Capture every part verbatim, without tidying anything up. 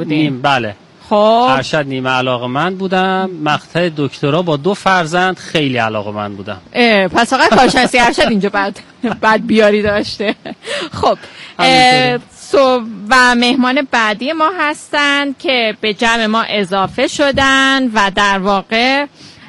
نیم بله. خب ارشد نیمه علاقه‌مند بودم. مقطع دکترا با دو فرزند خیلی علاقه‌مند بودم. پس فقط کارشناسی ارشد اینجا بعد بعد بیاری داشته. خب سو و مهمان بعدی ما هستن که به جمع ما اضافه شدن و در واقع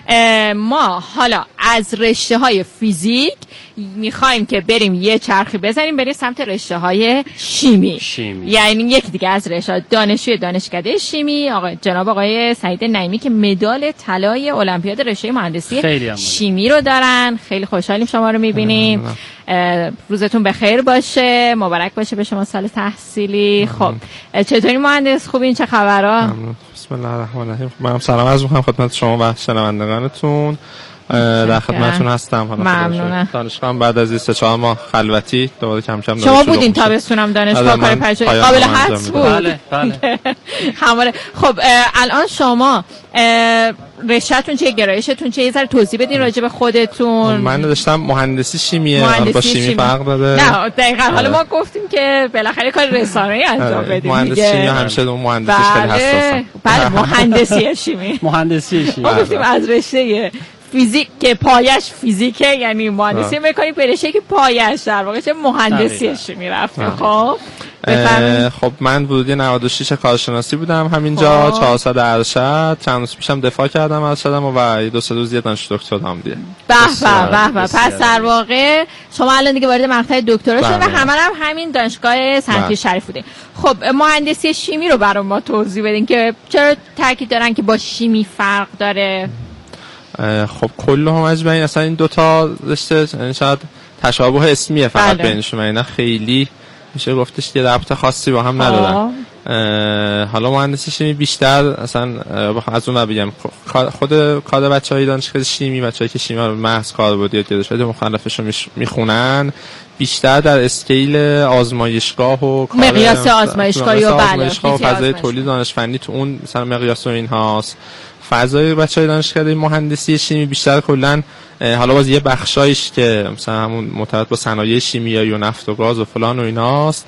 ما حالا از رشته های فیزیک میخوایم که بریم یه چرخی بزنیم بریم سمت رشته های شیمی. شیمی یعنی یکی دیگه از رشته دانشجوی دانشکده شیمی آقای جناب آقای سعید نعیمی که مدال طلای المپیاد رشته مهندسی شیمی رو دارن. خیلی خوشحالیم شما رو میبینیم. روزتون بخیر باشه، مبارک باشه به شما سال تحصیلی. خب چطوری مهندس؟ خوبین؟ چه خبرها؟ بسم الله الرحمن الرحیم. من سلام عرض می‌کنم خدمت شما و شنوندگانتون. در خدمتتون هستم. ممنونم. دانشگاه بعد از سه چهار ماه خلوتی دوباره کم کم شما بودین تابستونم دانشگاه کار پژوهشی قابل حدس بود. بله بله. هماره. خب الان شما رشته‌تون چیه؟ گرایشتون چیه؟ یه ذره توضیح بدین راجع به خودتون. من داشتم مهندسی شیمیه. با شیمی فرق داره. نه دقیقاً. حالا ما گفتیم که بالاخره کار رسانه‌ای انجام بدیم. مهندسی شیمی همیشه اون مهندسیش خیلی حساسه. بله مهندسی شیمی. مهندسی شیمی. ما گفتیم از رشته فیزیک که پایش فیزیکه، یعنی مهندسی میکنی برشه که پایش در واقع چه مهندسی شیمی رفته. خب خب من ورودی نود و شش کارشناسی بودم همینجا. چهار سال ارشد، چند روز پیشم دفاع کردم ارشدم و دو سه روز یه دانش دکترا هم دیگه. به به به به. پس در واقع شما الان دیگه وارد مقطع دکترا شدید و همه هم همین دانشگاه صنعتی شریف بودین. خب مهندسی شیمی رو برام ما توضیح بدین که چرا تاکید دارن که با شیمی فرق داره. خب کل هم از بین اصلا این دوتا رشته شاید تشابه اسمیه فقط بله. بینشون، اینا خیلی میشه گفتش که ربط خاصی با هم ندارن. حالا مهندسی شیمی بیشتر اصلا از اون بگم خود کار بچهای دانشگاه شیمی، بچه‌ای که شیمی رو محض کاربردی یاد گرفته مختلفش رو میخونن، بیشتر در اسکیل آزمایشگاه و مقیاس آزمایشگاهی و بله و فضای تولید دانش فنی تو اون مثلا مقیاس و اینهاست. فضای بچهای دانشکده مهندسی شیمی بیشتر کلا حالا باز یه بخشایش که مثلا همون مرتبط با صنایع شیمیایی و نفت و گاز و فلان و ایناست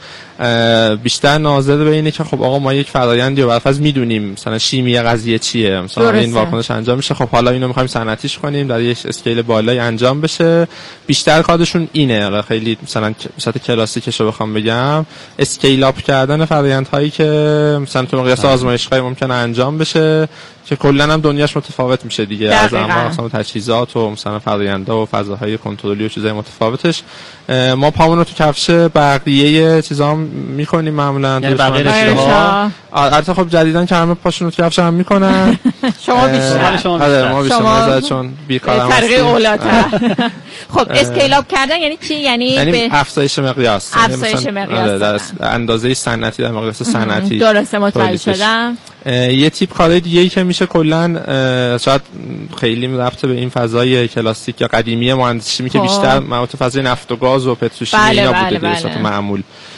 بیشتر ناظر به اینه که خب آقا ما یک فرآیندی رو برفرض میدونیم مثلا شیمی قضیه چیه، مثلا این واکنش انجام میشه، خب حالا اینو میخوایم صنعتیش کنیم در یک اسکیل بالایی انجام بشه. بیشتر کارشون اینه. حالا خیلی مثلا به صورت کلاسیکش رو بخوام بگم اسکیل اپ کردن فرآیندهایی که مثلا تو مقیاس آزمایشگاهی ممکنه انجام بشه که کلا هم دنیاش متفاوت میشه دیگه. از انواع مثلا تجهیزات و مثلا فرآیندها و فضاهای کنترلی و چیزای متفاوتش ما پامون رو تو کفش بقیه چیزا میکنیم معمولا. یعنی بقیه رشته‌ها البته خب جدیدن که همه پاشون رو تو کفش هم میکنن. شما بیشتر. شما بیشتر. ما بیشتر چون بیکارم طریق اولادتر. خب اسکیل اپ کردن یعنی چی؟ یعنی یعنی افزایش مقیاس. افزایش مقیاس در اندازه صنعتی، در مقیاس صنعتی. درسته متوجه شدم. یه تیپ کارهای دیگه‌ای که میشه کلا شاید خیلی ربط به این فضای کلاسیک یا قدیمی مهندسی شیمی که بیشتر مربوط فضای نفت و گاز و پتروشیمی بله اینا بله بوده بله. به صورت معمول.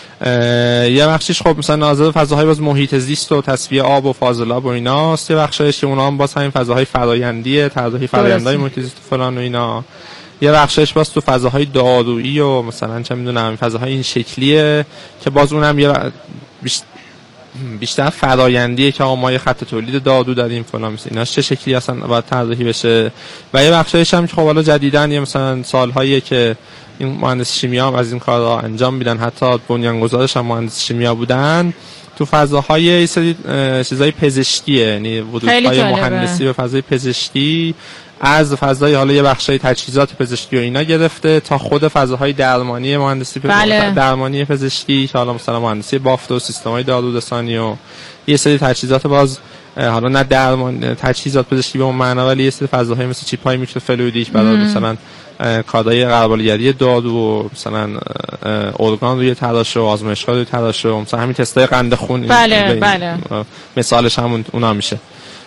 یه بخشش خب مثلا ناظر فضاهای باز محیط زیست و تصفیه آب و فاضلاب و ایناست. یه بخشش که اونا هم باز همین فضاهای فرآیندیه، طراحی فرآیندهای محیط زیست و فلان و اینا. یه بخشش باز تو فضاهای دارویی و مثلا چه میدونم فضاهای این شکلیه که باز اونم یه بیشتر بیشتر فرآیندیه که آقا ما یه خط تولید دارو داریم فلان مثلا اینا چه شکلی اصلا باید طراحی بشه. و یه بخشش هم که خب حالا جدیدن یه مثلا سالهایی که این مهندس شیمیا هم از این کارا انجام میدن، حتی بنیانگذارش هم مهندس شیمیا بودن، تو فضاهای یه سری چیزای پزشکیه، یعنی ورودهای مهندسی به فضای پزشکی از فضای حالا یه بخشای تجهیزات پزشکی و اینا گرفته تا خود فضاهای درمانی مهندسی بله. درمانی پزشکی که حالا مثلا مهندسی بافت و سیستم‌های دارورسانی و یه سری تجهیزات باز حالا نه درمان تجهیزات پزشکی به اون معنا ولی یه سری فضاهای مثل چیپ‌های میکروفلویدیک برای مثلا کادای قربالگری دارو و مثلا ارگان روی تراشه و آزمایشگاه روی تراشه و مثلا همین تستای قند خون بله بله مثالش همون اونا میشه.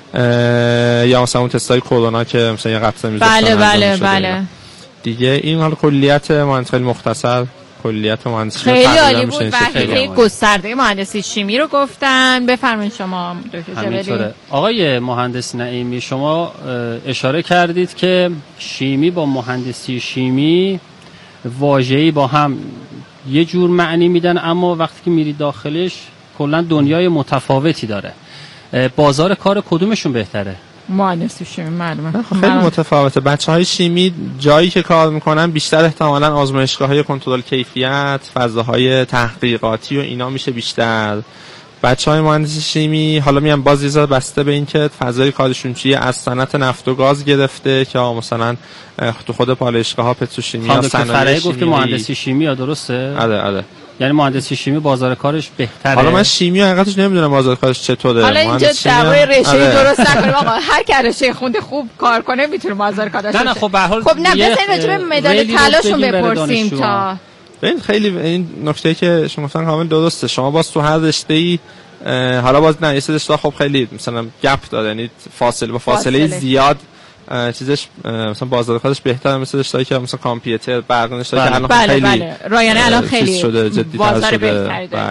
یا مثلا اون تستای کرونا که مثلا یه قطره میذاشتن بله بله بله دیگه. این حالا کلیت مهندسی خیلی مختصر کلیت مهندسی خیلی عالی بود و خیلی گسترده مهندسی شیمی رو گفتن. بفرمایید شما دکتر جبلی. آقای مهندس نعیمی شما اشاره کردید که شیمی با مهندسی شیمی واژه‌ای با هم یه جور معنی میدن اما وقتی که میری داخلش کلا دنیای متفاوتی داره. بازار کار کدومشون بهتره؟ مهندسی شیمی معلومه خیلی متفاوته. بچهای شیمی جایی که کار میکنن بیشتر احتمالاً آزمایشگاه‌های کنترل کیفیت، فضاهای تحقیقاتی و اینا میشه بیشتر. بچهای مهندسی شیمی حالا میان باز یه ذره بسته به این که فضای کارشون چیه، از صنعت نفت و گاز گرفته که مثلا تو خود پالایشگاه‌ها پتروشیمی، صنایع گفت مهندسی شیمی ها، درسته؟ آره آره. یعنی مهندسی شیمی بازار کارش بهتره. حالا من شیمی حقیقتش نمیدونم بازار کارش چطوره. حالا اینجا دعوای رشته آره. درست نکنیم آقا، هر کی رشته خونده خوب کار کنه میتونه بازار کار داشته باشه. نه نه خب به هر حال خب نه بزنین راجع به مدال طلاشون بپرسیم تا ببین خیلی این نکته که شما گفتن کامل درسته. شما باز تو هر رشته‌ای حالا باز نه یه سری رشته خب خیلی مثلا گپ داره، یعنی فاصله با فاصله, فاصله. زیاد چیزش مثلا بازار کارش بهتره، مثل رشته‌ای که مثلا کامپیوتر برق رشته‌ای که الان بله خیلی بله رایانه الان خیلی شده جدی‌تر شده.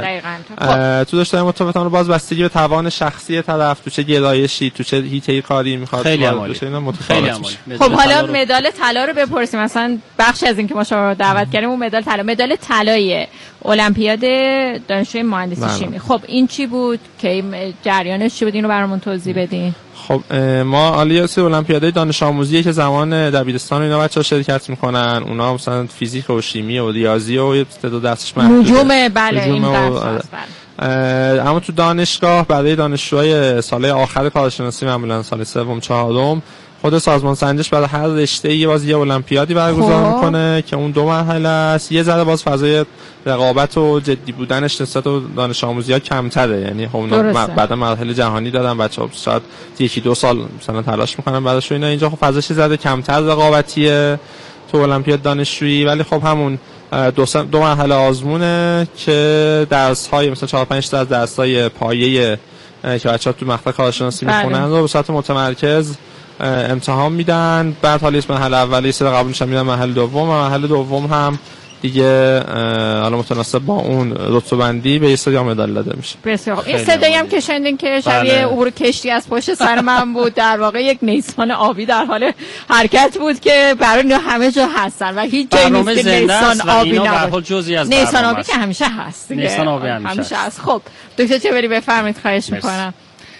دقیقاً تو رشته‌های متفاوتان رو باز بستگی به توان شخصی طرف، تو چه گرایشی، تو چه حیطه‌ای کاری می‌خواد خیلی عمالی. خیلی عمالی. خب حالا مدال طلا رو بپرسیم. مثلا بخش از این که ما شما رو دعوت کردیم اون مدال طلا، مدال طلای المپیاد دانشجوی مهندسی شیمی. خب این چی بود که جریانش چی بود؟ اینو برامون توضیح بدین. خب ما آلیاس المپیادهای دانش آموزی که زمان دبیرستان اینا بچه‌ها شرکت میکنن، اونا مثلا فیزیک و شیمی و ریاضی و تعداد درسش محدوده. نجوم بله این درس اما تو دانشگاه برای دانشجوهای سال آخر کارشناسی معمولا سال سوم چهارم خود سازمان سنجش برای هر رشته‌ای باز یه المپیادی برگزار میکنه که اون دو مرحله است. یه ذره باز فضای رقابت و جدی بودنش نسبت به دانش آموزی‌ها کمتره، یعنی خب اونا بعد مراحل جهانی دادن، بچه‌ها شاید یکی دو سال مثلا تلاش میکنن بعدش. اینا اینجا خب فضاش زده کمتر رقابتیه تو المپیاد دانشجویی، ولی خب همون دو سم دو مرحله آزمونه که درس‌های مثلا چهار پنج تا از درس‌های پایه که بچه‌ها تو مقطع کارشناسی میخونن رو به صورت متمرکز امتحان میدن. بعد حالا اسم مرحله اول یه سری قبولش میدن، مرحله دوم و مرحله دوم هم دیگه حالا متناسب با اون رتبه بندی به یه سری مدال داده میشه. بسیار این صدایی هم که شنیدین که شبیه عبور کشتی از پشت سر من بود، در واقع یک نیسان آبی در حال حرکت بود که برای همه جا هستن و هیچ جایی نیست که نیسان آبی نباشه. نیسان آبی که همیشه هست. نیسان آبی همیشه, همیشه هست. خب دکتر چبری بفرمایید، خواهش میکنم.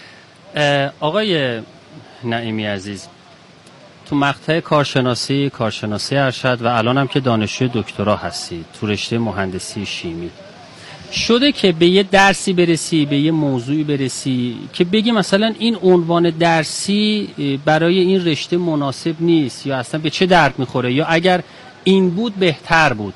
آقای نعیمی عزیز، تو مقطع کارشناسی کارشناسی ارشد و الان هم که دانشجوی دکترا هستی تو رشته مهندسی شیمی، شده که به یه درسی برسی، به یه موضوعی برسی که بگی مثلا این عنوان درسی برای این رشته مناسب نیست یا اصلا به چه درد میخوره، یا اگر این بود بهتر بود؟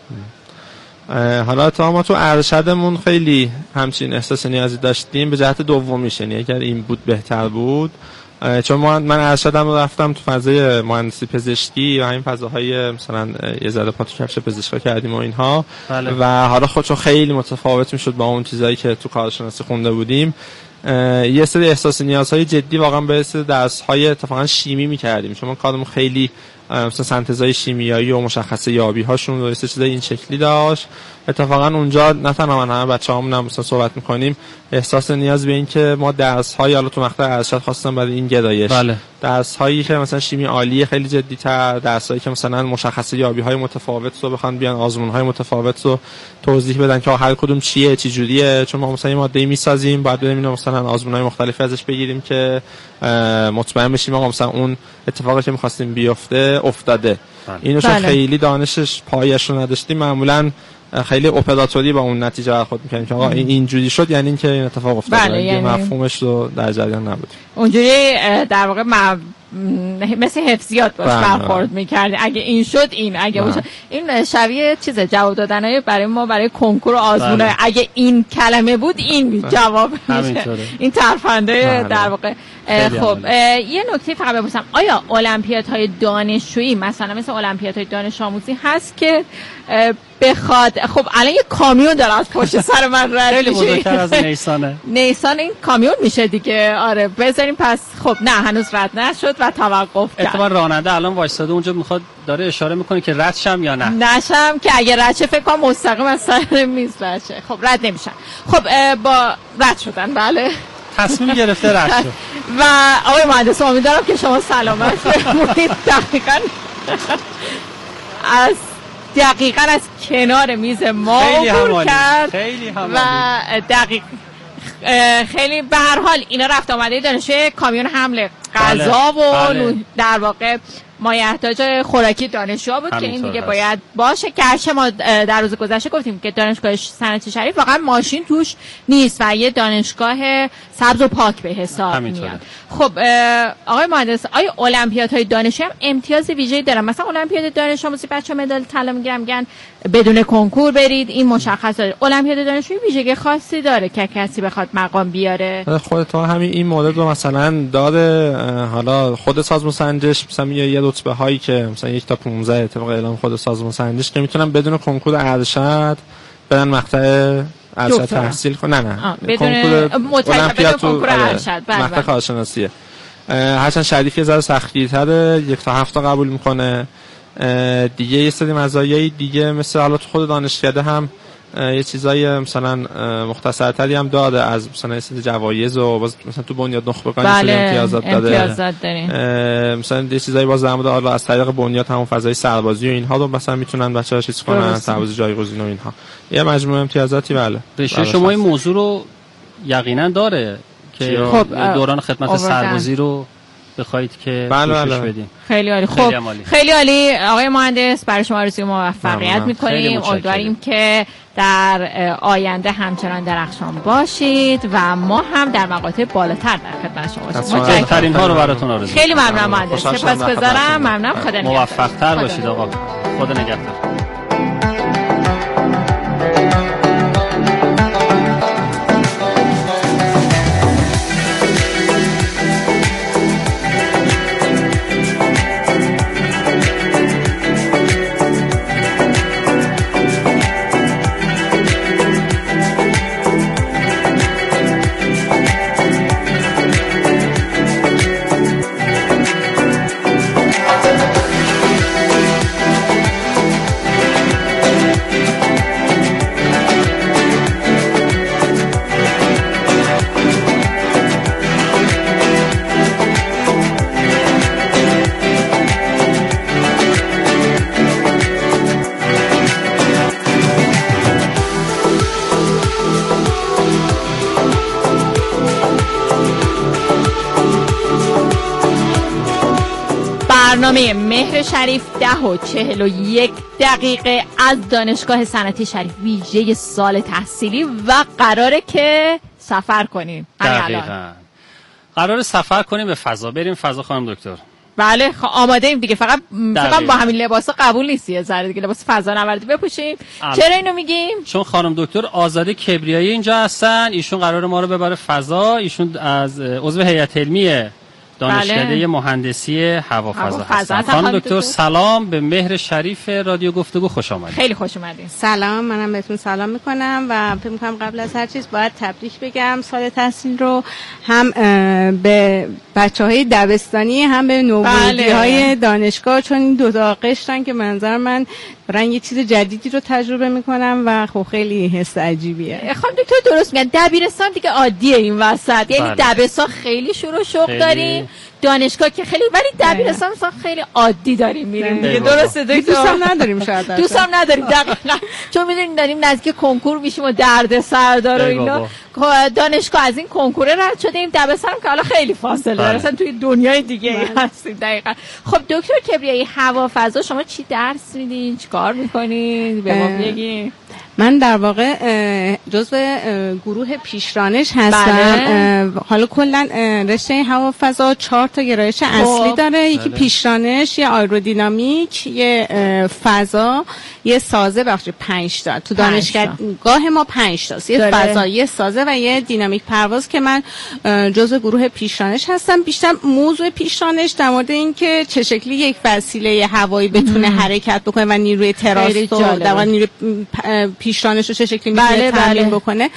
حالا تا ما تو ارشدمون خیلی همچین احساس نیازی داشتیم به جهت دومیش، یعنی اگر این بود بهتر بود، چون من ارشدم رو رفتم تو فضای مهندسی پزشکی و این فضاهای مثلا یه ذره پا تو کفش پزشکی کردیم و اینها بله. و حالا خودشون خیلی متفاوت میشد با اون چیزایی که تو کارشناسی خونده بودیم. یه سری احساس نیازهای جدی واقعا به سری درس‌های اتفاقا شیمی می‌کردیم، چون کارمون خیلی مثلا سنتزهای شیمیایی و مشخصه یابی هاشون و یه چیزای این شکلی داشت. اتفاقا اونجا نه تنها من، همه بچه‌هامون هم مثلا صحبت می‌کنیم احساس نیاز به این که ما درس‌های حالا تو مقطع ارشد خواستم برای این گرایش بله. درس‌هایی که مثلا شیمی عالی خیلی جدی‌تر، درس‌هایی که مثلا مشخصه یابی‌های متفاوت رو بخوان بیان آزمون‌های متفاوت رو توضیح بدن که هر کدوم چیه چه جوریه، چون ما مثلا یه ماده‌ای می‌سازیم بعد بریم اینو مثلا آزمون‌های مختلفی ازش بگیریم که مطمئن بشیم آقا مثلا اون اتفاقی که می‌خواستیم بیفته افتاده. بله. اینو بله. خیلی دانشش پایه‌اش رو نداشتیم، معمولاً خیلی اپراتوری با اون نتیجه برخورد می‌کنیم که آقا این اینجوری شد یعنی اینکه این اتفاق افتاد. بله، یعنی مفهومش رو در جریان نبود. اونجوری در واقع م... مثل حفظیات باش برخورد می‌کردیم. اگه این شد این، اگه اون شد این، شبیه چیزه جواب دادنای برای ما برای کنکور و آزمون. اگه این کلمه بود این جواب میشه. این ترفنده در واقع. خب یه نکته فقط بپرسم، آیا المپیادهای دانشجویی مثلا مثل المپیادهای دانش آموزی هست که بخواد، خب الان یه کامیون داره از پشت سر من رد میشه، خیلی بزرگتر از نیسانه نیسان این کامیون میشه دیگه. آره بذاریم پس. خب نه هنوز رد نشد و توقف کرد. احتمال راننده الان وایساده اونجا میخواد داره اشاره میکنه که رد شم یا نه نشم، که اگه رد شه فکر کنم مستقیم از سر میز رد شه. خب رد نمیشن. خب با رد شدن بله تصمیم گرفته رد شد و آقای مهندس امیدوارم که شما سلامت بمونید. دقیقاً از دقیقاً از کنار میز ما عبور کرد خیلی همالی. و دقیق خیلی به هر حال اینا رفت آمده دانشجو کامیون حمله غذا بله. و بله. در واقع مایحتاج خوراکی دانشجو بود که این دیگه هست. باید باشه. گرچه ما در روز گذشته گفتیم که دانشگاه صنعتی شریف واقعا ماشین توش نیست و یه دانشگاه سبز و پاک به حساب میاد. خب آقای مهندس، آیا المپیادهای دانشجو هم امتیاز ویژه‌ای دارن؟ مثلا المپیاد دانش آموزی بچه‌ها مدال طلا میگیرن میگن بدون کنکور برید، این مشخصه. المپیاد دانشجویی ویژگی خاصی داره که کسی بخواد مقام بیاره؟ خودت همین این مورد رو مثلا داده، حالا خود سازمان سنجش مثلا یه رتبه هایی که مثلا یک تا پانزده طبق اعلام خود سازمان سنجش که میتونن بدون کنکور ارشد برن مقطع ارشد تحصیل کنن. نه نه کنکور المپیاد کنکور ارشد مقطع کارشناسیه. هرچند شریف یه ذره سخت‌گیرتره، یک تا هفت تا قبول میکنه. دیگه یه سری مزایای دیگه مثل حالا تو خود دانشکده هم یه چیزای مثلا مختصرتری هم داده، از مثلا یه سری جوایز و باز مثلا تو بنیاد نخبگان بله، امتیازات داده. امتیازات داریم. مثلا یه چیزایی باز در مورد حالا از طریق بنیاد همون فضای سربازی و اینها رو مثلا میتونن بچه‌ها چیز کنن، سربازی جایگزین و اینها. یه مجموعه امتیازاتی بله. رشته شما این موضوع رو یقینا داره که خب دوران خدمت سربازی رو بخواید که پوشش بدیم. خیلی عالی. خب خیلی عالی آقای مهندس، برای شما آرزوی موفقیت می‌کنیم. امیدواریم که در آینده همچنان درخشان باشید و ما هم در مقاطع بالاتر در خدمت شما باشیم. بهترین ها رو براتون آرزو خیلی ممنونم مهندس. سپاسگزارم. ممنونم. خدا نگهدار. موفق‌تر باشید آقا. خدا نگهدار. برنامه مهر شریف ده و چهل و یک دقیقه از دانشگاه صنعتی شریف ویژه سال تحصیلی و قراره که سفر کنیم. دقیقاً قراره سفر کنیم به فضا، بریم فضا خانم دکتر. بله خ... آماده ایم دیگه، فقط فقط با همین لباسا قبول نیست، یه ذره دیگه لباس فضا نوردی بپوشیم. چرا اینو میگیم؟ چون خانم دکتر آزاده کبریایی اینجا هستن، ایشون قراره ما رو ببره فضا. ایشون از عضو هیئت علمی دانشکده بله. مهندسی هوافضا هستن. خانم دکتر سلام، به مهر شریف رادیو گفتگو خوش آمدید. خیلی خوش اومدین. سلام، منم بهتون سلام میکنم و فکر میکنم قبل از هر چیز باید تبریک بگم سال تحصیل رو، هم به بچهای دبستانی هم به نوورودی‌های بله. دانشگاه، چون این دو تا قشرن که منظر من برن یه چیز جدیدی رو تجربه میکنم و خب خیلی حس عجیبیه. خانم دکتر درست میگن، دبیرستان دیگه عادیه این وسط، یعنی بله. دبستان خیلی شروع شوق داریم، دانشگاه که خیلی، ولی دبیرستان مثلا خیلی عادی داریم میریم دیگه. درسته دکتر؟ دوستم نداریم شاید. دوستم نداریم دقیقاً، چون میدونیم داریم نزدیک کنکور میشیم و درد سر داره و اینا. دانشگاه از این کنکور رد شدیم، دبستان که حالا خیلی فاصله داره، اصلا توی دنیای دیگه ای هستیم. دقیقاً. خب دکتر کبریایی، هوافضا شما چی درس میدین؟ چیکار میکنین؟ به ما بگین. من در واقع جزو گروه پیشرانش هستم. بله. حالا کلا رشته هوافضا چهار تا گرایش اصلی داره. بله. یکی پیشرانش، یه آیرودینامیک، یه فضا، یه سازه، بخش پنج تا. تو دانشگاه ما پنج تاست، یه فضا، یه سازه و یه دینامیک پرواز که من جزو گروه پیشرانش هستم. بیشتر موضوع پیشرانش در مورد این که چه شکلی یک وسیله هوایی بتونه ام. حرکت بکنه و نیروی تراست و در واقع نیروی پیشرانش رو چه شکلی میتونه بله تمرین بله. بکنه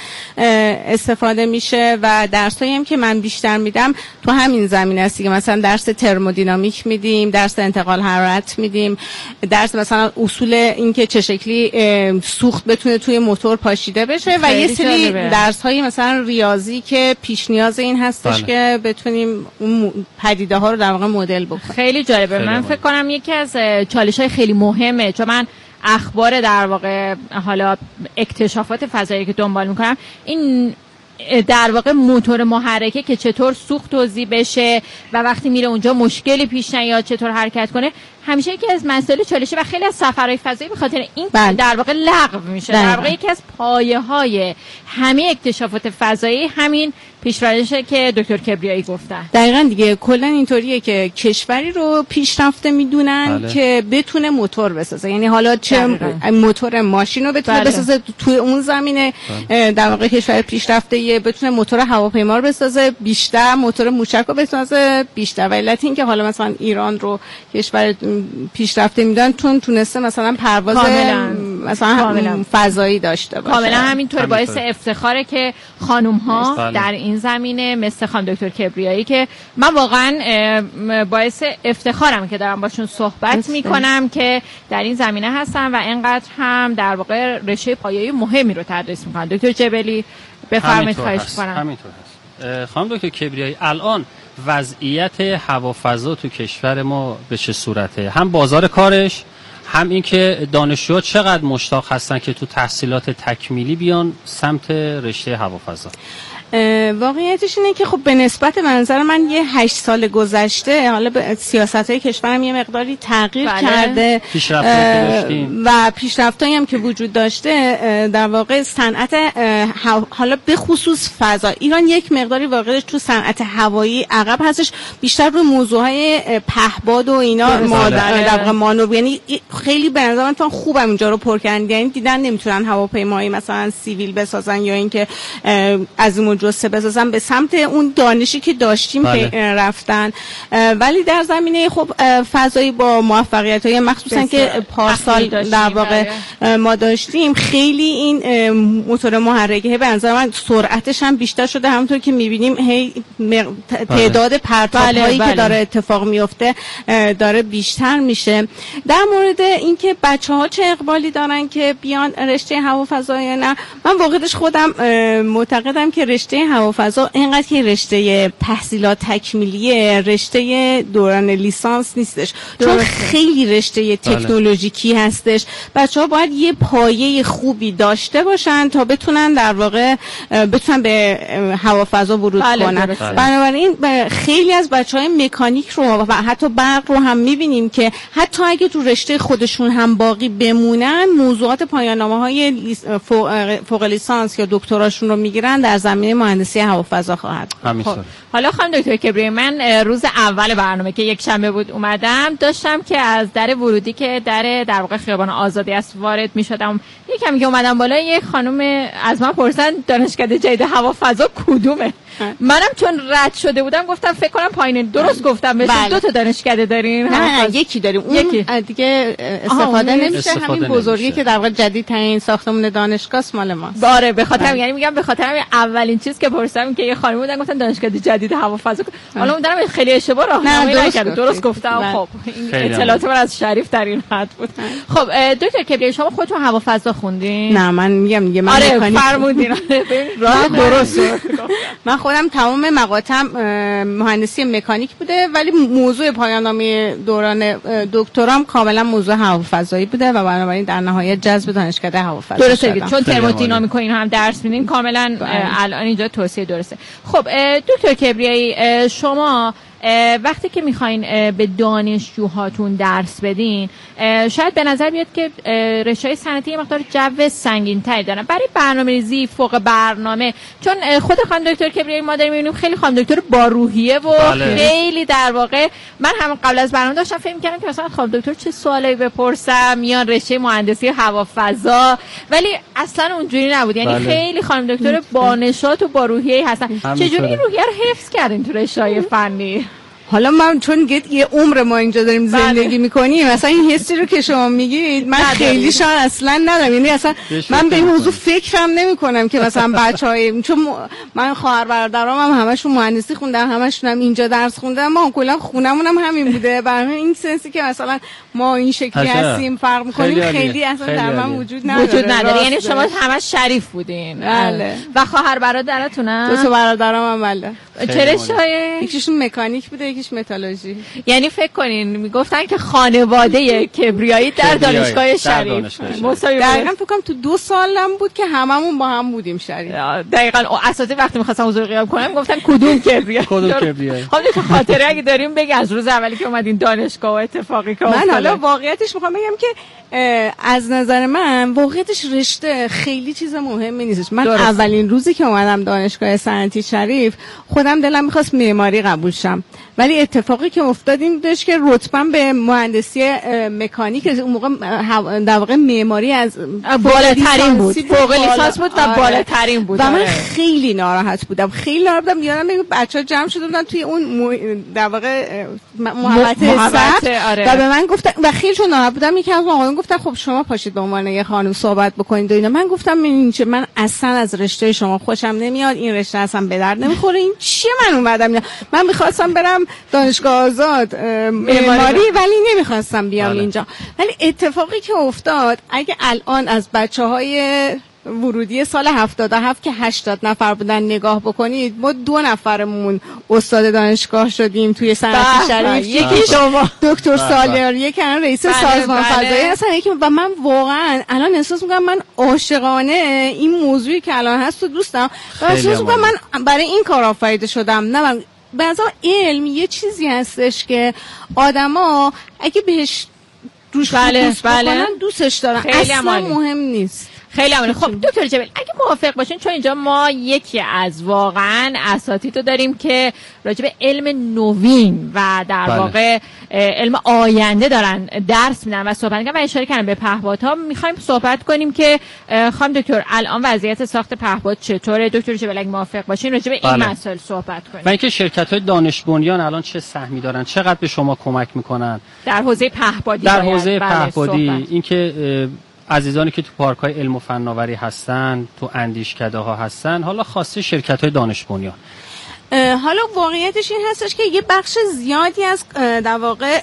استفاده میشه. و درسایی هم که من بیشتر میدم تو همین زمینه است که مثلا درس ترمودینامیک میدیم، درس انتقال حرارت میدیم، درس مثلا اصول این که چه شکلی سوخت بتونه توی موتور پاشیده بشه و یه سری درس های مثلا ریاضی که پیش نیاز این هستش بله. که بتونیم اون پدیده ها رو در واقع مدل بکنیم. خیلی جالبه. خیلی من فکر کنم یکی از چالش های خیلی مهمه، چون من اخبار در واقع حالا اکتشافات فضایی که دنبال میکنم، این در واقع موتور محرکه که چطور سوخت توزیع بشه و وقتی میره اونجا مشکلی پیش نیاد چطور حرکت کنه، همیشه یکی از مسائل چالشی و خیلی از سفرهای فضایی به خاطر این بله. در واقع لغو میشه. در واقع یکی از پایه‌های همه اکتشافات فضایی همین پیشرفتشه که دکتر کبریایی گفتن. دقیقاً دیگه کلا اینطوریه که کشوری رو پیشرفته میدونن بله. که بتونه موتور بسازه، یعنی حالا چه موتور ماشین رو بتونه بله. بسازه توی اون زمینه بله. در واقع کشور پیشرفته بتونه موتور هواپیما رو بسازه بیشتر، موتور موشک رو بسازه بیشتر. و علت این که حالا مثلا ایران رو کشور پیشرفته میدونن چون تونسته مثلا پرواز کاملا. مثلا کاملا. فضایی داشته باشه. کاملا همینطور باعث افتخاره که خانم ها بله. در این زمینه مثل خانم دکتر کبریایی که من واقعا باعث افتخارم که دارم باشون صحبت میکنم که در این زمینه هستن و اینقدر هم در واقع رشته پایه‌ای مهمی رو تدریس میکنن. دکتر جبلی بفرمایید، خواهش میکنم. همینطور هست. خانم دکتر کبریایی، الان وضعیت هوافضا تو کشور ما به چه صورته؟ هم بازار کارش، هم اینکه دانشجوها چقدر مشتاق هستن که تو تحصیلات تکمیلی بیان سمت رشته هوافضا؟ واقعیتش اینه که خب به نسبت منظر من یه هشت سال گذشته حالا به سیاست‌های کشورم یه مقداری تغییر بله. کرده و پیشرفتایی هم که وجود داشته در واقع صنعت حالا به خصوص فضا ایران یک مقداری واقعش تو صنعت هوایی عقب هستش، بیشتر رو موضوعهای پهباد و اینا در واقع مانور، یعنی خیلی به نظر من خوبم اینجا رو پر کردن، یعنی دیدن نمیتونن هواپیمایی مثلا سیویل بسازن یا اینکه از این جسته بسازن به سمت اون دانشی که داشتیم بله. رفتن، ولی در زمینه خب فضایی با موفقیت‌های مخصوصا که پارسال در واقع ما داشتیم خیلی این موتور محرکه به نظر من سرعتش هم بیشتر شده، همونطور که می‌بینیم هی تعداد پرتاب‌هایی بله. بله. که داره اتفاق میفته داره بیشتر میشه. در مورد اینکه بچه‌ها چه اقبالی دارن که بیان رشته هوافضایی نه، من واقعاً خودم معتقدم که رشته هوافضا اینقدر که رشته تحصیلات تکمیلیه، رشته دوران لیسانس نیستش، چون خیلی رشته تکنولوژیکی هستش. بچه‌ها باید یه پایه خوبی داشته باشن تا بتونن در واقع بتونن به هوافضا ورود بله کنن. بنابراین خیلی از بچه‌های مکانیک رو و حتی برق رو هم می‌بینیم که حتی اگه تو رشته خودشون هم باقی بمونن، موضوعات پایان‌نامه‌های فوق لیسانس یا دکتراشون رو میگیرن در زمینه مهندسی هوافضا خواهد. خب. حالا خانم دکتر کبریایی، من روز اول برنامه که یک شنبه بود اومدم، داشتم که از در ورودی که در در واقع خیابان آزادی است وارد می‌شدم، یکم که اومدم بالا یک خانم از من پرسن دانشکده جدید هوافضا کدومه؟ منم چون رد شده بودم گفتم فکر کنم پایین، درست گفتم بهش بله. دو تا دانشکده دارین؟ نه نه یکی داریم، اون یکی. دیگه استفاده نمیشه، استفاده همین بزرگی که در واقع جدیدترین ساختمان دانشگاه مال ماست. آره به خاطر یعنی میگم به خاطر اولین چیز که پرسیدم که یه خانم بودن گفتن دانشکده جدید هوافضا، حالا اون خیلی اشتباه راهنمایی نکردم، درست گفتم. خب این اطلاعات من از شریف در این حد بود. خب دکتر کبریایی، شما خودتون هوافضا خوندین؟ نه من میگم دیگه من آره فرمودین راه درست. من خودم تمام مقاطعم مهندسی مکانیک بوده، ولی موضوع پایان‌نامه دوران دکترام کاملا موضوع هوافضایی بوده و بنابراین در نهایت جذب دانشکده هوافضا درسته شدم. چون ترمودینامیک و اینا هم درس میدین کاملا الان اینجا توصیه درسته. خب دکتر کبریایی، شما وقتی که میخواین به دانشجوهاتون درس بدین، شاید به نظر بیاد که رشته‌های صنعتی یه مقدار جو سنگین‌تری دارن برای برنامه‌ریزی فوق برنامه، چون خود خانم دکتر کبریایی ما داریم می‌بینیم خیلی خانم دکتر با روحیه و بله. خیلی در واقع من هم قبل از برنامه داشتم فکر می‌کردم که مثلا خانم دکتر چه سوالی بپرسم، میان رشته مهندسی هوافضا، ولی اصلا اونجوری نبود، یعنی بله. خیلی خانم دکتر با نشاط و با روحیه هستن. چجوری این روحیه رو حفظ کردین تو رشته‌های فنی؟ حالا من چون یه عمر ما اینجا داریم زندگی بله. میکنیم، مثلا این حسی رو که شما میگید من خیلی شان اصلا ندارم، یعنی اصلا من به این موضوع فکرم نمی کنم که مثلا بچهای چون من خواهر برادرام هم همشون مهندسی خوندن، همشون هم اینجا درس خوندن، ما کلا خونمون هم همین بوده، برای این سنسی که مثلا ما این شکلی هستیم فرق میکنیم خیلی, خیلی اصلا خیلی در من وجود نداره. وجود نداره، یعنی شما همش شریف بودین. بله. و خواهر برادرتونم؟ دو تا برادرام هم بله. چه رشته؟ یکیشون مکانیک بوده یکیش متالورژی. یعنی فکر کنین میگفتن که خانواده کبریایی در دانشگاه شریف دقیقاً فکر کنم تو دو سالم بود که هممون با هم بودیم شریف. دقیقاً اساتید وقتی می‌خواستم حضور غیاب کنم گفتن کدوم کبریایی کدوم کبریایی. خب تو خاطره اگه داریم بگی از روز اولی که اومدین دانشگاه و اتفاقی که من حالا واقعیتش میخوام بگم که از نظر من واقعیتش رشته خیلی چیز مهمی نیستش. من درست. اولین روزی که اومدم دانشگاه صنعتی شریف خودم دلم میخواست معماری قبول شم، ولی اتفاقی که افتاد این بودش که رتبه‌ام به مهندسی مکانیک اون موقع در واقع معماری از بالاترین بود، فوق لیسانس بود و بالاترین بود و من خیلی ناراحت بودم خیلی ناراحت بودم. یادم میاد بچه‌ها جمع شده بودن توی اون در واقع محوطه سقف و به من گفتن و خیلی چون ناراحت بودم یکی از آقایون گفتن خب شما پاشید به عنوان یه خانم صحبت بکنید و اینا. من گفتم این من اصلا از رشته شما خوشم نمیاد، این رشته اصلا به درد نمیخوره، این چیه من اومدم من می‌خواستم برم دانشگاه آزاد معماری ولی نمیخواستم بیام بله. اینجا. ولی اتفاقی که افتاد اگه الان از بچه‌های ورودی سال هفتاد و هفت که هشتاد نفر بودن نگاه بکنید ما دو نفرمون استاد دانشگاه شدیم توی صنعتی شریف، یکی شما دکتر سالار یکی الان رئیس سازمان فضایی هستن یکی و من واقعا الان احساس می‌کنم من عاشقانه این موضوعی که الان هست و دوستم و احساس می‌کنم من برای این کار آفریده شدم. نه من بعضا علم یه چیزی هستش که آدما اگه بهش روش بله دوست بله دوستش دارن اصلا عمالی. مهم نیست. خیلی عمالی. خب دکتر جبل اگه موافق باشین چون اینجا ما یکی از واقعا اساتید رو داریم که راجع به علم نوین و در بله. واقع علم آینده دارن درس میدن و صحبت میکنن و اشاره کردن به پهپادها. میخوایم صحبت کنیم که خانم دکتر الان وضعیت ساخت پهپاد چطوره؟ دکتر جبل اگه موافق باشین راجع به این بله. مسائل صحبت کنیم. و اینکه شرکت‌های دانش بنیان الان چه سهمی دارن، چقدر به شما کمک میکنن در حوزه پهپادی؟ در حوزه پهپادی اینکه عزیزانی که تو پارک‌های علم و فناوری هستن، تو اندیشکده ها هستن، حالا خاصه شرکت‌های دانش بنیان. حالا واقعیتش این هستش که یه بخش زیادی از در واقع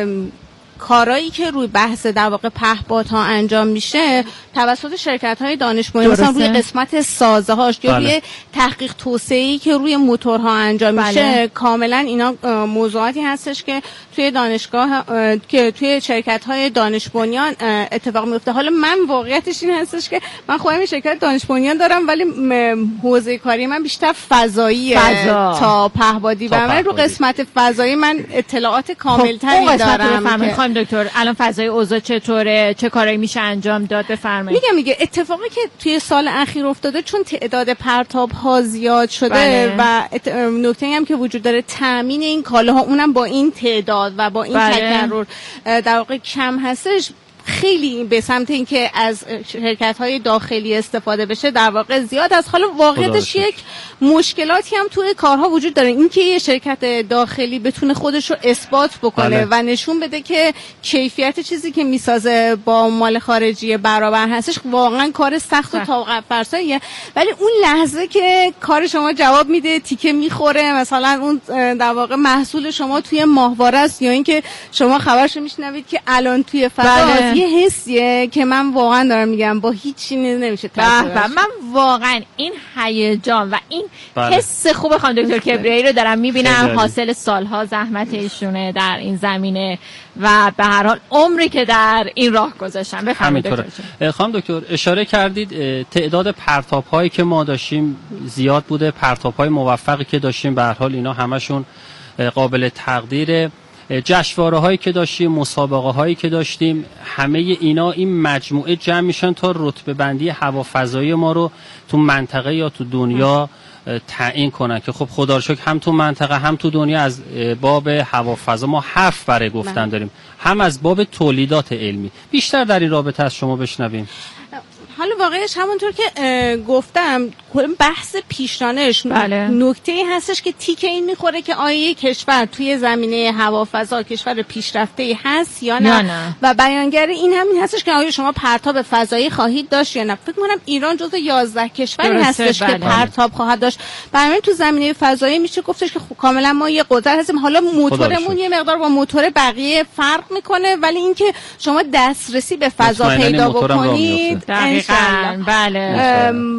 کارایی که روی بحث در واقع پهپادها انجام میشه توسط شرکت‌های دانش بنیان مثلا روی قسمت سازه‌هاش یا روی تحقیق توسعه‌ای که روی موتورها انجام بله. میشه کاملا اینا موضوعاتی هستش که توی دانشگاه که توی شرکت‌های دانش بنیان اتفاق میفته. حالا من واقعیتش این هستش که من خودم شرکت دانش بنیان دارم ولی حوزه کاری من بیشتر فضاییه فضا. تا پهپادی و من رو قسمت فضایی من اطلاعات کامل‌تری دارم. دکتر الان فضای اوضاع چطوره؟ چه کارایی میشه انجام داد؟ بفرمایید. میگم میگه اتفاقی که توی سال اخیر افتاده چون تعداد پرتاب ها زیاد شده بله. و نکته‌ای هم که وجود داره تامین این کالاها اونم با این تعداد و با این بله. تکرر در واقع کم هستش. خیلی به سمت اینکه از شرکت‌های داخلی استفاده بشه در واقع زیاد است. حالا واقعیتش یک مشکلاتی هم توی کارها وجود داره، اینکه یه شرکت داخلی بتونه خودش رو اثبات بکنه بله. و نشون بده که کیفیت چیزی که میسازه با مال خارجی برابر هستش واقعا کار سخت و طاقت فرساییه. ولی اون لحظه که کار شما جواب میده، تیکه میخوره، مثلا اون در واقع محصول شما توی ماهواره است یا اینکه شما خبرشو میشنوید که الان توی فضا یه حسیه که من واقعا دارم میگم با هیچ چیزی نمیشه تعبیر. من واقعا این هیجان و این بله. حس خوب خانم دکتر کبریایی رو دارم میبینم، حاصل سالها زحمت ایشونه در این زمینه و به هر حال عمری که در این راه گذاشتن. بفرمایید دکتر. خانم دکتر اشاره کردید تعداد پرتاب هایی که ما داشتیم زیاد بوده، پرتاب های موفقی که داشتیم به هر حال اینا همشون قابل تقدیره. جشنواره هایی که داشتیم، مسابقه هایی که داشتیم، همه اینا این مجموعه جمع میشن تا رتبه بندی هوافضایی ما رو تو منطقه یا تو دنیا تعیین کنن که خب خدا رو شکر هم تو منطقه هم تو دنیا از باب هوافضا ما هفت برای گفتن داریم، هم از باب تولیدات علمی. بیشتر در این رابطه از شما بشنویم. حالا واقعیش همونطور که گفتم بحث پیشرانش بله. نکته ای هستش که تیکه این میخوره که آیا کشور توی زمینه هوافضا کشور پیشرفته هست یا نه, نه. و بیانگر این همین هستش که آیا شما پرتاب فضایی خواهید داشت یا نه. فکر کنم ایران جزو یازده کشوری هستش بله. که پرتاب خواهد داشت. برای تو زمینه فضایی میشه گفتش که کاملا ما یه قدرت هستیم. حالا موتورمون یه مقدار با موتور بقیه فرق میکنه ولی اینکه شما دسترسی به فضا پیدا بکنید بله.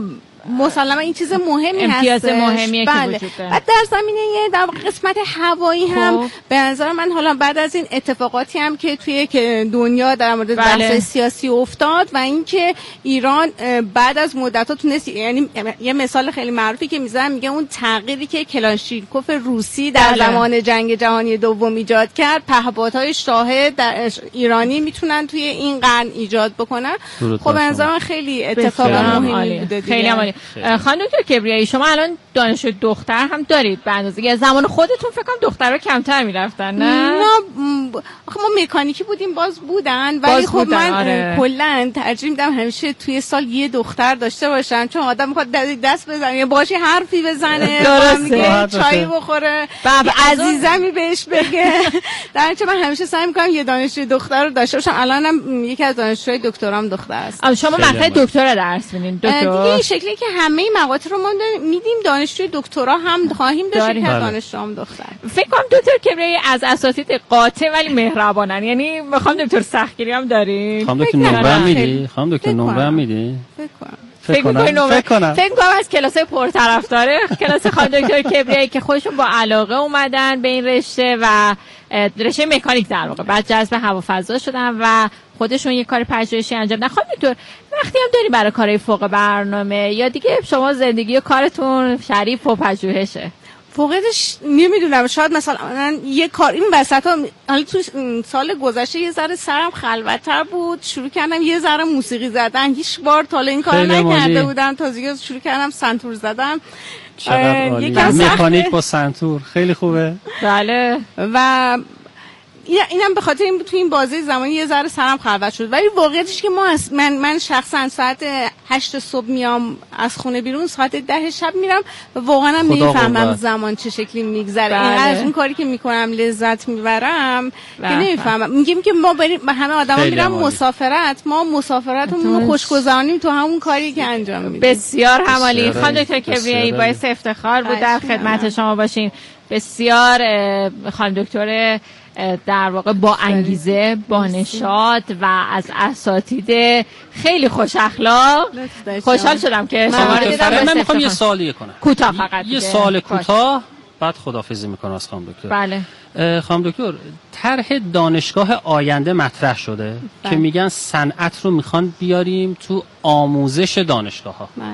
مسلما این چیز مهمی هست، امتیاز مهمیه بله. که وجود داره. بعد در زمینه در قسمت هوایی هم به نظر من حالا بعد از این اتفاقاتی هم که توی که دنیا در مورد بحث سیاسی افتاد و اینکه ایران بعد از مدت‌ها تونست، یعنی یه مثال خیلی معروفی که میزنم میگه اون تغییری که کلاشینکوف روسی در بله. زمان جنگ جهانی دوم ایجاد کرد، پهپادهای شاهد در ایرانی میتونن توی این قرن ایجاد بکنن. خب به نظر من خیلی اتفاق مهمی بوده. خیلی عالی. خانم دکتر کبریایی شما الان دانشجو دختر هم دارید به اندازه از زمان خودتون فکر کنم دخترها کمتر میرفتن نه؟ نه آخه ما مکانیکی بودیم باز بودن ولی باز خب بودن. من آره. کلا ترجیح میدم همیشه توی سال یه دختر داشته باشن چون آدم میخواد دست بزنه باشه حرفی بزنه میگه چای بخوره عزیزمی بهش بگه. در نتیجه من همیشه سعی میکنم یه دانشجو دختر رو داشته باشم. الانم یکی از دانشجوهای دکترام دختر است. شما مقطع دکترا درس میدین دکتر؟ دیگه این شکلی که همه مقاطع رو ما میدیم دانشجوی دکترا هم خواهیم داشت که دانشجوام دختر. فکر کنم دکتر کبریایی از اساتید قاطع ولی مهربانن. یعنی میخوام دکتر سختگیری هم دارین. خانم دکتر نمره میدی؟ خانم دکتر نمره میدی؟ فکر کنم. فکر کنم فکر کنم فکر کنم از کلاسای پرطرفدار کلاس خانم دکتر کبریایی که خودشون با علاقه اومدن به این رشته و رشته مکانیک در واقع بعد جذب هوافضا شدن و خودشون یه کار پژوهشی انجام دادن. خانم دکتر وقتی هم داری برای کارهای فوق برنامه یا دیگه شما زندگی و کارتون شریف و پژوهشه؟ فوقش نمیدونم شاید مثلا یه کار این وسطا حالا تو سال گذشته یه ذره سرم خلوت‌تر بود شروع کردم یه ذره موسیقی زدن هیچ بار تا این کارو نکرده بودم تازه شروع کردم سنتور زدن. یکم مکانیک با سنتور خیلی خوبه. بله و اینم به خاطر این تو این بازی زمانی یه ذره سرم خلوت شد ولی واقعیتش که ما از من من شخصا ساعت هشت صبح میام از خونه بیرون ساعت ده شب میرم و واقعا هم نمیفهمم زمان چه شکلی میگذره. این از اون کاری که میکنم لذت میبرم که نمیفهمم. میگیم که ما بریم همه آدما میرن مسافرت ما مسافرتمون رو خوشگذرونیم تو همون کاری که انجام میدیم. بسیار همالی. خانم دکتر کبریایی باعث افتخار بود در خدمت شما باشیم. بسیار خانم دکتر در واقع با انگیزه با نشاط و از اساتید خیلی خوش اخلاق. خوشحال شدم که شما رو دیدم. من میخوام یه سوالی کنم کوتاه فقط یه سوال کوتاه بعد خداحافظی میکنم از خانم دکتر. بله خانم دکتر طرح دانشگاه آینده مطرح شده بله. که میگن صنعت رو میخوان بیاریم تو آموزش دانشگاه‌ها. بله.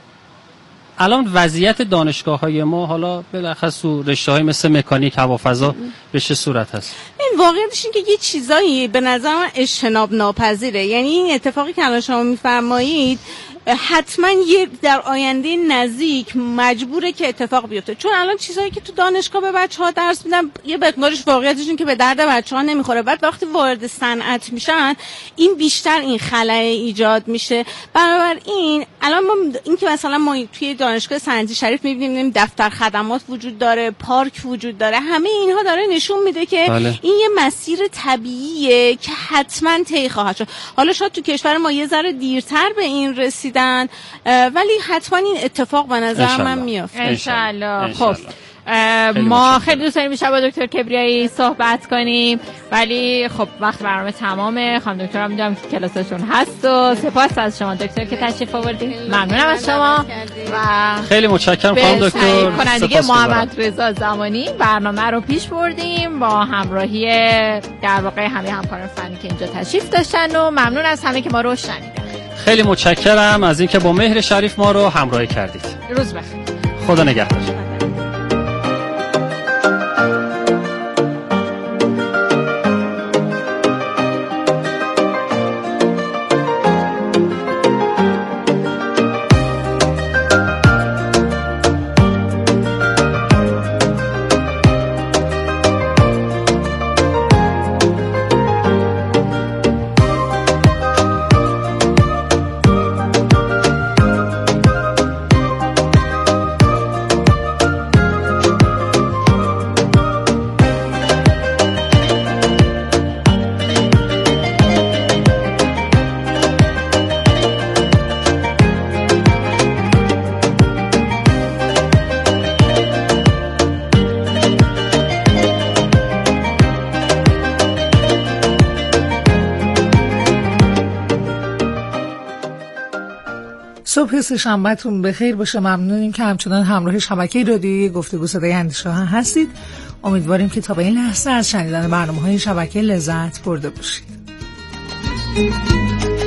الان وضعیت دانشگاه‌های ما حالا بالاخص تو رشته‌های مثل مکانیک هوافضا به چه صورت هست؟ این واقعیتش این که یه چیزایی به نظر من اجتناب ناپذیره. یعنی این اتفاقی که الان شما می‌فرمایید حتما یه در آینده نزدیک مجبوره که اتفاق بیفته چون الان چیزایی که تو دانشگاه به بچه‌ها درس میدن یه مقدارش واقعیتش این که به درد بچه‌ها نمیخوره. بعد وقتی وارد صنعت میشن این بیشتر این خلأ ایجاد میشه. بنابراین الان ما این که مثلا ما توی دانشگاه صنعتی شریف میبینیم دفتر خدمات وجود داره پارک وجود داره همه اینها داره نشون میده که بله. این یه مسیر طبیعیه که حتما طی خواهد شد. حالا شاید تو کشور ما یه ذره دیرتر به این رسید ولی حتما این اتفاق به نظر من میافته ان شاء الله. خب ما خیلی دوست داریم شب با دکتر کبریایی صحبت کنیم ولی خب وقت برنامه تمامه. خانم دکتر هم میدونم که کلاسشون هست و سپاس از شما دکتر که تشریف آوردید. ممنونم از شما و خیلی متشکرم خانم دکتر. کنندگی محمد رضا زمانی برنامه رو پیش بردیم با همراهی در واقع همه همکاران فنی که اینجا تشریف داشتن و ممنون از همه که ما رو شنیدن. خیلی متشکرم از اینکه با مهر شریف ما رو همراهی کردید. روز بخیر. خدا نگهدار. صبح سه‌شنبهتون بخیر باشه. ممنونیم که همچنان همراه شبکه رادیویی گفتگو صدای اندیشه ها هستید. امیدواریم که تا به این لحظه از شنیدن برنامه‌های شبکه لذت برده باشید.